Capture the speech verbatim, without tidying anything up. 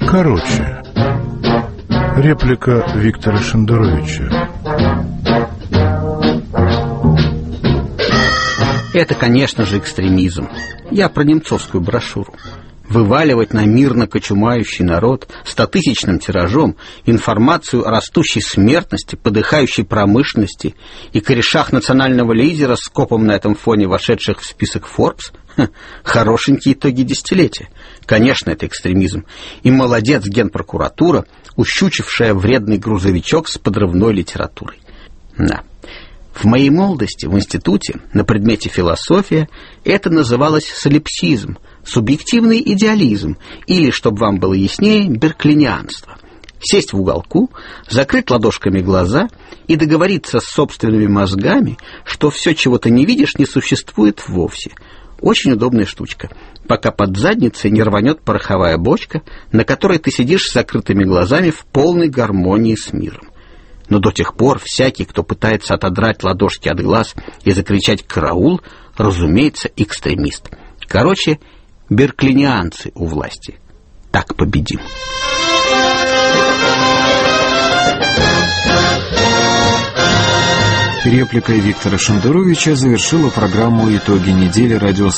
Короче, реплика Виктора Шендеровича. Это, конечно же, экстремизм. Я про немцовскую брошюру. Вываливать на мирно кочумающий народ стотысячным тиражом информацию о растущей смертности, подыхающей промышленности и корешах национального лидера с скопом на этом фоне вошедших в список Forbes — ха, хорошенькие итоги десятилетия. Конечно, это экстремизм. И молодец Генпрокуратура, ущучившая вредный грузовичок с подрывной литературой. Да. В моей молодости в институте на предмете философия это называлось солипсизм, субъективный идеализм или, чтобы вам было яснее, берклинианство. Сесть в уголку, закрыть ладошками глаза и договориться с собственными мозгами, что все, чего ты не видишь, не существует вовсе. Очень удобная штучка, пока под задницей не рванет пороховая бочка, на которой ты сидишь с закрытыми глазами в полной гармонии с миром. Но до тех пор всякий, кто пытается отодрать ладошки от глаз и закричать «караул», разумеется, экстремист. Короче, берклинианцы у власти. Так победим. Репликой Виктора Шендеровича завершила программу «Итоги недели» радио